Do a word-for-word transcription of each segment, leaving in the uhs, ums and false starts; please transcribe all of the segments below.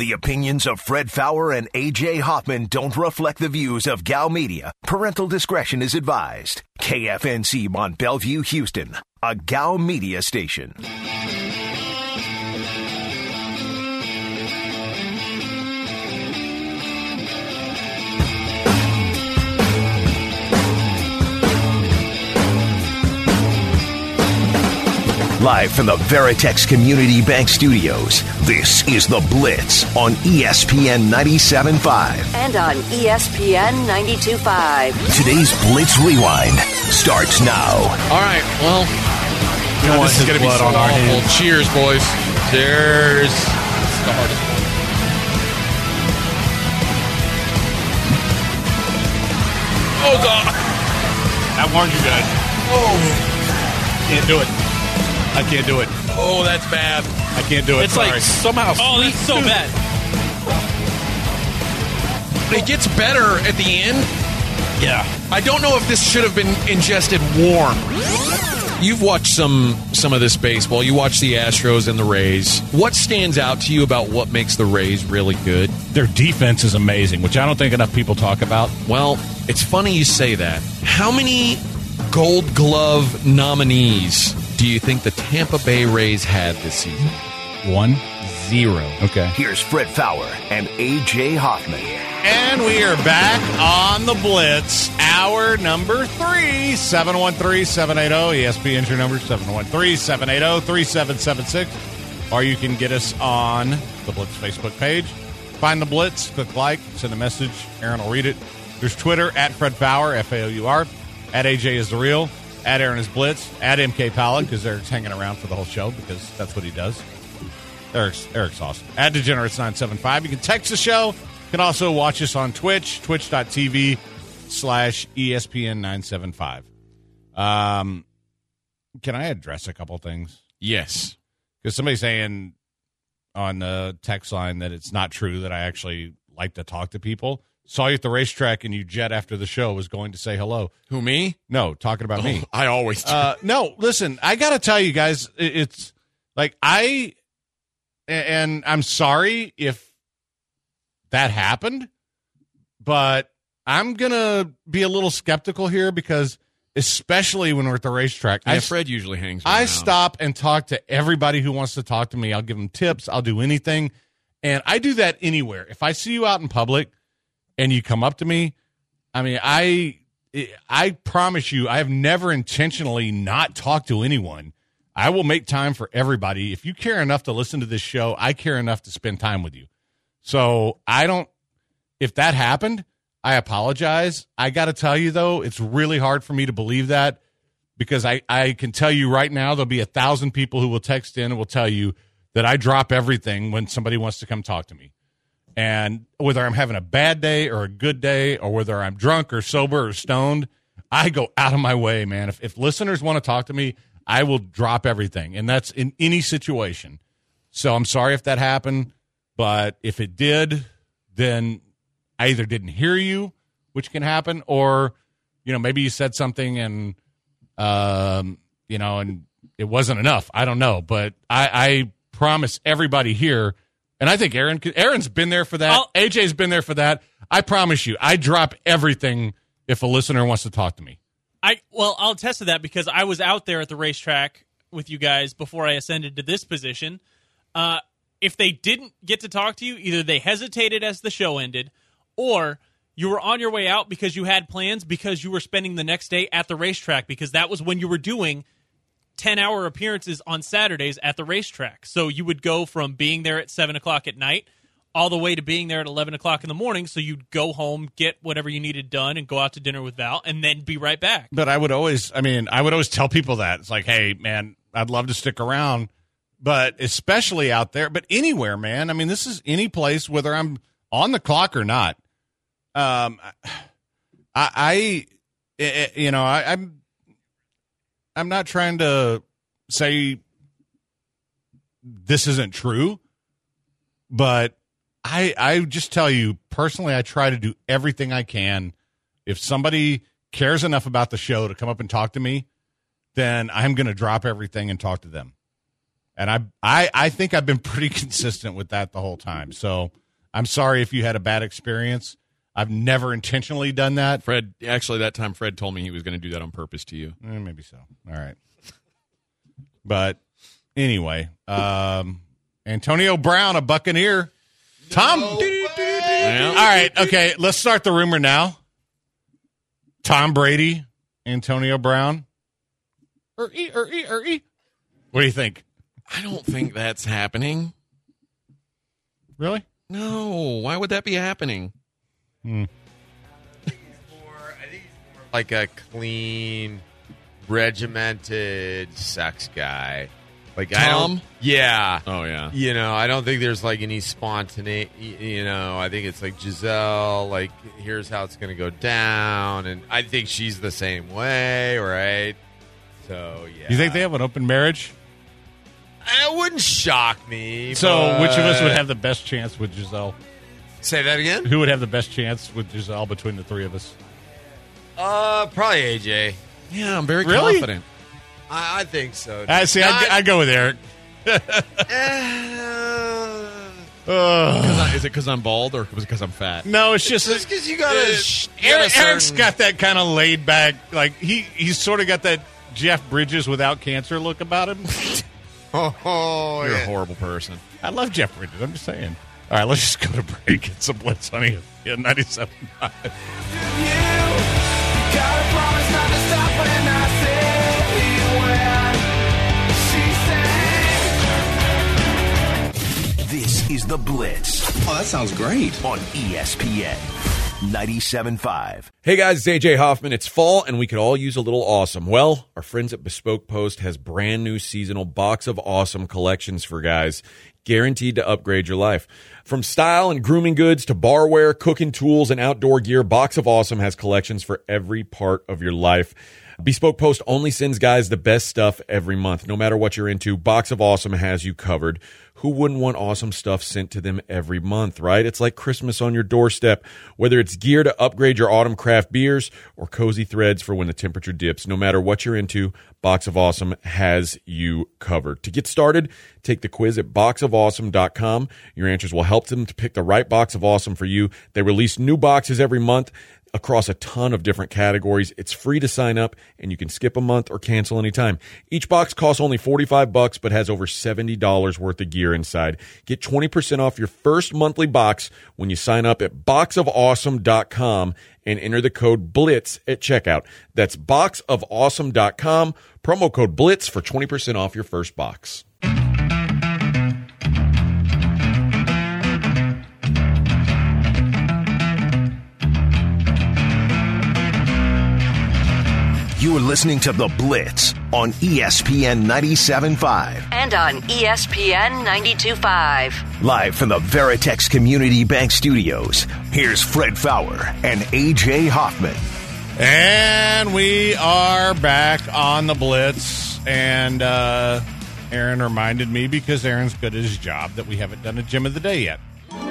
The opinions of Fred Faour and A J Hoffman don't reflect the views of Gal Media. Parental discretion is advised. K F N C Mont Bellevue, Houston, a Gal Media station. Live from the Veritex Community Bank Studios, this is The Blitz on E S P N ninety-seven point five. And on E S P N ninety-two point five. Today's Blitz Rewind starts now. All right, well, you know what? This is going to be so on awful. Our Cheers, boys. Cheers. It's the hardest one. Oh, God. I warned you guys. Oh. Can't do it. I can't do it. Oh, that's bad. I can't do it. It's Sorry. like somehow. Oh, that's so bad. It gets better at the end. Yeah. I don't know if this should have been ingested warm. You've watched some some of this baseball. You watch the Astros and the Rays. What stands out to you about what makes the Rays really good? Their defense is amazing, which I don't think enough people talk about. Well, it's funny you say that. How many Gold Glove nominees do you think the Tampa Bay Rays had this season? One. Zero. Okay. Here's Fred Faour and A J Hoffman. And we are back on the Blitz, hour number three. seven one three, seven eight zero, E S P N's your number, seven one three, seven eight zero, three seven seven six. Or you can get us on the Blitz Facebook page. Find the Blitz, click like, send a message. Aaron will read it. There's Twitter, at Fred Faour, F A O U R. At A J is the real. At Aaron is Blitz. At M K Palin, because Eric's hanging around for the whole show, because that's what he does. Eric's, Eric's awesome. At Degenerates nine seven five. You can text the show. You can also watch us on Twitch, twitch.tv slash ESPN nine seven five. Um, can I address a couple things? Yes. Because somebody's saying on the text line that it's not true that I actually like to talk to people. Saw you at the racetrack and you jet after the show was going to say hello. Who, me? No, talking about oh, me. I always do. Uh, no, listen, I got to tell you guys, it's like I, and I'm sorry if that happened, but I'm going to be a little skeptical here because especially when we're at the racetrack. Yeah, I, Fred usually hangs I around. stop and talk to everybody who wants to talk to me. I'll give them tips. I'll do anything. And I do that anywhere. If I see you out in public and you come up to me, I mean, I I promise you, I have never intentionally not talked to anyone. I will make time for everybody. If you care enough to listen to this show, I care enough to spend time with you. So I don't, if that happened, I apologize. I got to tell you, though, it's really hard for me to believe that because I, I can tell you right now there'll be a thousand people who will text in and will tell you that I drop everything when somebody wants to come talk to me. And whether I'm having a bad day or a good day or whether I'm drunk or sober or stoned, I go out of my way, man. If, if listeners want to talk to me, I will drop everything. And that's in any situation. So I'm sorry if that happened. But if it did, then I either didn't hear you, which can happen, or, you know, maybe you said something and, um, you know, and it wasn't enough. I don't know. But I, I promise everybody here, and I think Aaron, Aaron's been there for that. I'll, A J's been there for that. I promise you, I drop everything if a listener wants to talk to me. I Well, I'll attest to that because I was out there at the racetrack with you guys before I ascended to this position. Uh If they didn't get to talk to you, either they hesitated as the show ended, or you were on your way out because you had plans because you were spending the next day at the racetrack because that was when you were doing ten-hour appearances on Saturdays at the racetrack. So you would go from being there at seven o'clock at night all the way to being there at eleven o'clock in the morning, so you'd go home, get whatever you needed done, and go out to dinner with Val, and then be right back. But I would always, I mean, I would always tell people that. It's like, hey, man, I'd love to stick around. But especially out there, but anywhere, man. I mean, this is any place, whether I'm on the clock or not. Um, I, I you know, I, I'm, I'm not trying to say this isn't true, but I, I just tell you personally, I try to do everything I can. If somebody cares enough about the show to come up and talk to me, then I'm going to drop everything and talk to them. And I, I, I think I've been pretty consistent with that the whole time. So I'm sorry if you had a bad experience. I've never intentionally done that. Fred, actually, that time Fred told me he was going to do that on purpose to you. Eh, maybe so. All right. But anyway, um, Antonio Brown, a Buccaneer. Tom. No yeah. All right. Okay. Let's start the rumor now. Tom Brady, Antonio Brown. Er-e, er-e, er-e. What do you think? I don't think that's happening. Really? No. Why would that be happening? Hmm. I think he's more, I think he's more like a clean, regimented sex guy. Like I Tom? don't, yeah. Oh, yeah. You know, I don't think there's like any spontaneity. You know, I think it's like Giselle. Like, here's how it's going to go down, and I think she's the same way, right? So yeah. You think they have an open marriage? It wouldn't shock me. So, but... which of us would have the best chance with Giselle? Say that again? Who would have the best chance with Giselle between the three of us? Uh, probably A J. Yeah, I'm very Really? confident. I, I think so. I see. I'd, I'd go with Eric. Uh, Ugh. Is it because I'm bald or because I'm fat? No, it's just just because you got a, uh, you got a Eric, Eric's certain- got that kind of laid back, like he he's sort of got that Jeff Bridges without cancer look about him. Oh, You're yeah. a horrible person. I love Jeff Bridges. I'm just saying. All right, let's just go to break. Get some Blitz, honey. Yeah, ninety-seven point five. This is The Blitz Oh, that sounds great. on E S P N ninety-seven point five. Hey guys, it's A J Hoffman. It's fall and we could all use a little awesome. Well, our friends at Bespoke Post has brand new seasonal Box of Awesome collections for guys, guaranteed to upgrade your life. From style and grooming goods to barware, cooking tools, and outdoor gear, Box of Awesome has collections for every part of your life. Bespoke Post only sends guys the best stuff every month. No matter what you're into, Box of Awesome has you covered. Who wouldn't want awesome stuff sent to them every month, right? It's like Christmas on your doorstep. Whether it's gear to upgrade your autumn craft beers or cozy threads for when the temperature dips, no matter what you're into, Box of Awesome has you covered. To get started, take the quiz at box of awesome dot com. Your answers will help them to pick the right Box of Awesome for you. They release new boxes every month across a ton of different categories. It's free to sign up, and you can skip a month or cancel anytime. Each box costs only forty-five bucks, but has over seventy dollars worth of gear inside. Get twenty percent off your first monthly box when you sign up at box of awesome dot com and enter the code BLITZ at checkout. That's box of awesome dot com, promo code BLITZ for twenty percent off your first box. You are listening to The Blitz on E S P N ninety-seven point five. And on E S P N ninety-two point five. Live from the Veritex Community Bank Studios, here's Fred Fowler and A J Hoffman. And we are back on the Blitz. And uh, Aaron reminded me, because Aaron's good at his job, that we haven't done a gym of the day yet.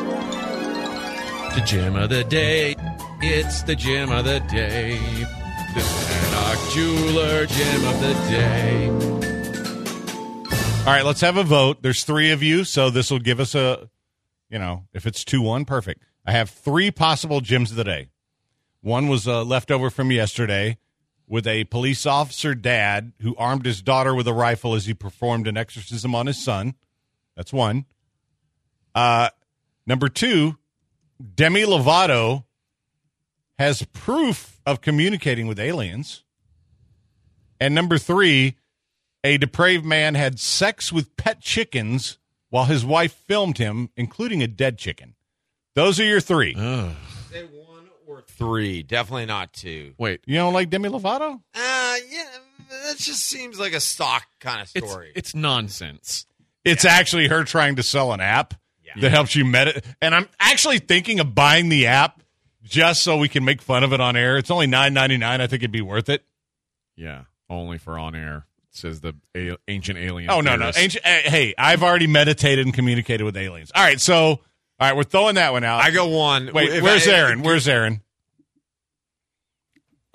The gym of the day. It's the gym of the day. The Sanok Jeweler gym of the day. All right, let's have a vote. There's three of you, so this will give us a, you know, if it's two one, perfect. I have three possible gyms of the day. One was uh, left over from yesterday with a police officer dad who armed his daughter with a rifle as he performed an exorcism on his son. That's one. Uh, number two, Demi Lovato has proof of communicating with aliens. And number three, a depraved man had sex with pet chickens while his wife filmed him, including a dead chicken. Those are your three. Ugh. Say one or three. Definitely not two. Wait, You don't like Demi Lovato? Uh, yeah, that just seems like a stock kind of it's, story. it's nonsense. It's actually her trying to sell an app that helps you meditate. And I'm actually thinking of buying the app just so we can make fun of it on air. It's only nine ninety-nine. I think it'd be worth it. Yeah, only for on air, says the a- ancient alien. Oh, no, no. theorist. Ancient, uh, hey, I've already meditated and communicated with aliens. All right, so, all right, we're throwing that one out. I go one. Wait, If where's I- Aaron? Where's Aaron?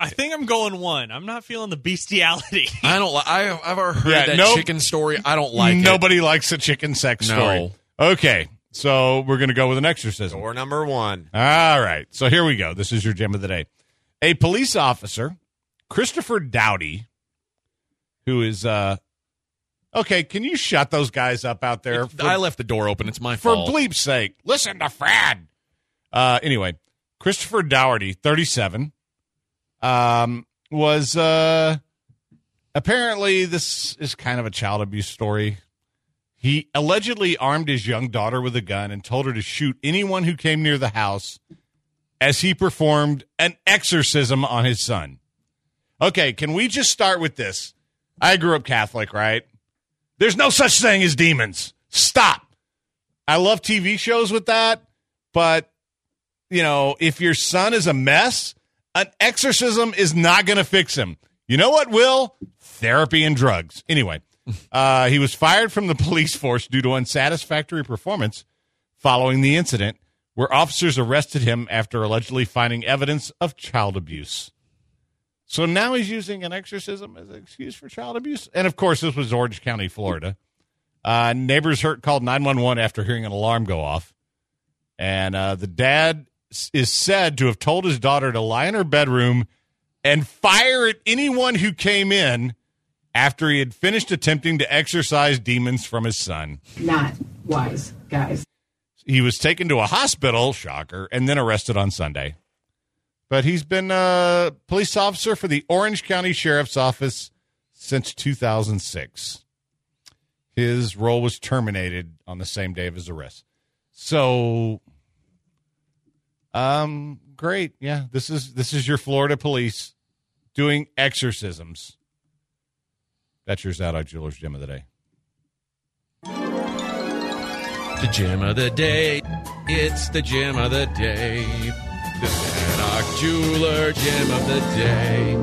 I think I'm going one. I'm not feeling the bestiality. I don't like. I've ever heard Yeah, that nope. chicken story. I don't like it. Nobody likes a chicken sex No. story. Okay, so we're going to go with an exorcism. Door number one. All right, so here we go. This is your gem of the day. A police officer, Christopher Dowdy, who is, uh, okay, can you shut those guys up out there? For, I left the door open. It's my for fault. bleep's sake. Listen to Fred. Uh, anyway, Christopher Dougherty, thirty-seven, um, was uh, apparently this is kind of a child abuse story. He allegedly armed his young daughter with a gun and told her to shoot anyone who came near the house as he performed an exorcism on his son. Okay, can we just start with this? I grew up Catholic, right? There's no such thing as demons. Stop. I love T V shows with that, but, you know, if your son is a mess, an exorcism is not going to fix him. You know what will? Therapy and drugs. Anyway, uh, he was fired from the police force due to unsatisfactory performance following the incident, where officers arrested him after allegedly finding evidence of child abuse. So now he's using an exorcism as an excuse for child abuse. And, of course, this was Orange County, Florida. Uh, neighbors heard called nine one one after hearing an alarm go off. And uh, the dad is said to have told his daughter to lie in her bedroom and fire at anyone who came in after he had finished attempting to exorcise demons from his son. Not wise, guys. He was taken to a hospital, shocker, and then arrested on Sunday. But he's been a police officer for the Orange County Sheriff's Office since two thousand six. His role was terminated on the same day of his arrest. So, um, great. Yeah, this is this is your Florida police doing exorcisms. That's your Zadok Jewelers Gem of the Day. The gem of the day. It's the gem of the day. The Zadok Jeweler gem of the day.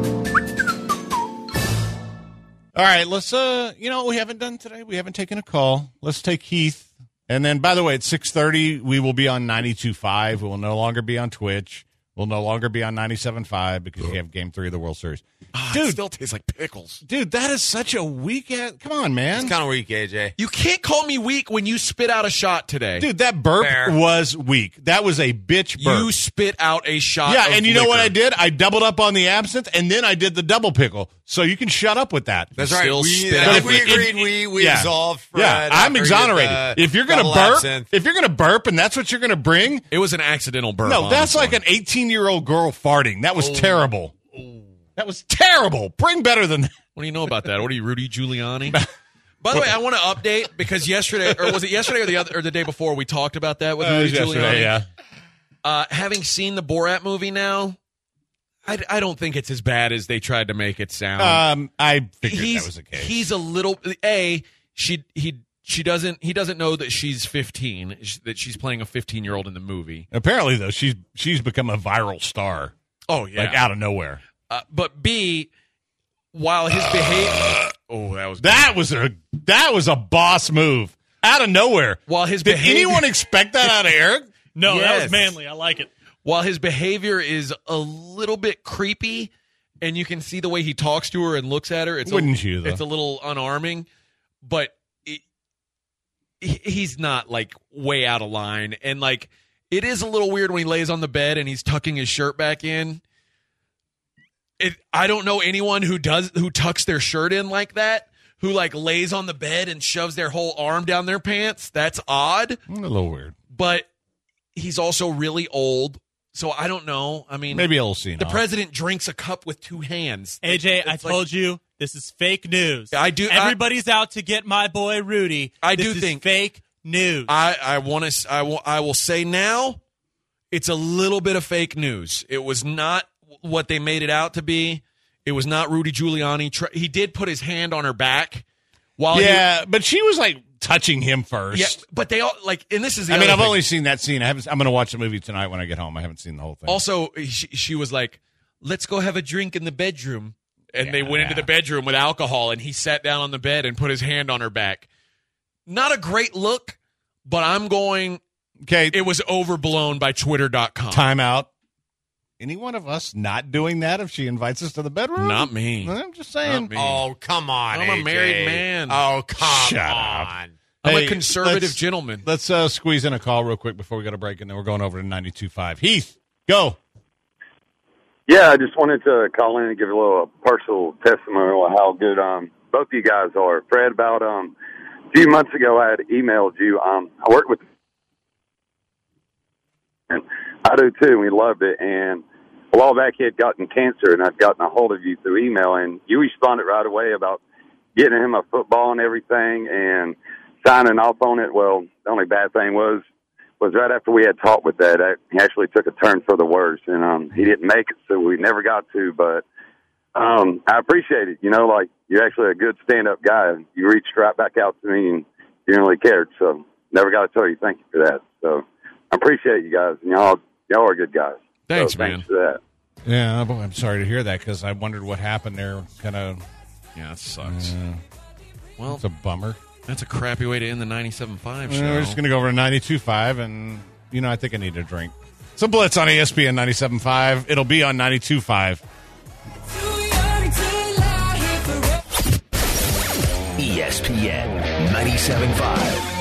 All right, let's, uh, you know what we haven't done today? We haven't taken a call. Let's take Heath. And then, by the way, at six thirty, we will be on ninety-two point five. We will no longer be on Twitch. We'll no longer be on ninety-seven point five because we have Game three of the World Series. Ah, Dude. it still tastes like pickles. Dude, that is such a weak ass. Come on, man. It's kind of weak, A J. You can't call me weak when you spit out a shot today. Dude, that burp Fair. was weak. That was a bitch burp. You spit out a shot yeah, of and you know what I liquor. did? I doubled up on the absinthe, and then I did the double pickle. So you can shut up with that. That's You right. still We, spit I out think we liquor. agreed we, we Yeah. absolved Fred. Yeah, I'm after he did exonerated. the If you're gonna double burp, absinthe. if you're gonna burp, and that's what you're gonna bring, It was an accidental burp. no, on that's this like one. an eighteen-year-old girl farting. That was terrible. That was terrible. Bring better than that. What do you know about that? What are you, Rudy Giuliani? By the way, I want to update because yesterday, or was it yesterday or the other, or the day before, we talked about that with Uh, Rudy yesterday, Giuliani. yeah. Uh, having seen the Borat movie now, I, I don't think it's as bad as they tried to make it sound. Um, I figured he's that was the case. he's a little a she he she doesn't he doesn't know that she's fifteen, that she's playing a fifteen year old in the movie. Apparently, though, she's she's become a viral star, Oh yeah, like out of nowhere. Uh, but B, while his behavior, oh that was good. That was a that was a boss move out of nowhere. While his Did behavior- anyone expect that out of Eric? No, that Yes. was manly. I like it. While his behavior is a little bit creepy, and you can see the way he talks to her and looks at her, it's Wouldn't a, you, though? It's a little unarming, but it, he- he's not like way out of line, and like it is a little weird when he lays on the bed and he's tucking his shirt back in. It, I don't know anyone who does who tucks their shirt in like that, who like lays on the bed and shoves their whole arm down their pants. That's odd, A little weird. but he's also really old. So I don't know. I mean, Maybe a little senile. the president drinks a cup with two hands. A J, I It's like- told you this is fake news. I do- I- Everybody's out to get my boy Rudy. I This do is think- fake news. I I want to. I will. I will say now, it's a little bit of fake news. It was not what they made it out to be. It was not Rudy Giuliani. Tr- He did put his hand on her back while. he- yeah, but she was like touching him first. yeah. But they all like, and this is. The I mean, other I've thing. only seen that scene. I haven't. I'm going to watch the movie tonight when I get home. I haven't seen the whole thing. Also, she, she was like, "Let's go have a drink in the bedroom." And they went into Yeah. the bedroom with alcohol, and he sat down on the bed and put his hand on her back. Not a great look, but I'm going, okay, it was overblown by Twitter dot com. time out. any one of us not doing that if she invites us to the bedroom? Not me. I'm just saying. Not me. Oh, come on, I'm a A J. married man. Oh, come Shut on. up. I'm Hey, a conservative let's- gentleman. Let's uh, squeeze in a call real quick before we go to break, and then we're going over to ninety-two point five. Heath, go. Yeah, I just wanted to call in and give a little personal testimonial of how good um, both of you guys are. Fred, about um, a few months ago, I had emailed you. Um, I worked with, and I do too, and we loved it. And a while back, he had gotten cancer, and I'd gotten a hold of you through email, and you responded right away about getting him a football and everything, and signing off on it. Well, the only bad thing was, was right after we had talked with that, I, he actually took a turn for the worse, and um, he didn't make it, so we never got to. But um, I appreciate it. You know, like, you're actually a good stand-up guy. You reached right back out to me, and you didn't really cared. So never got to tell you thank you for that. So I appreciate you guys. And y'all, y'all are good guys. Thanks, so, man. Thanks for that. Yeah, boy, I'm sorry to hear that because I wondered what happened there. Kind of, Yeah, it sucks. uh, Well, it's a bummer. that's a crappy way to end the ninety-seven point five Uh, show. we're just going to go over to ninety-two point five, and, you know, I think I need a drink. Some Blitz on E S P N ninety-seven point five. It'll be on ninety-two point five. E S P N ninety-seven point five.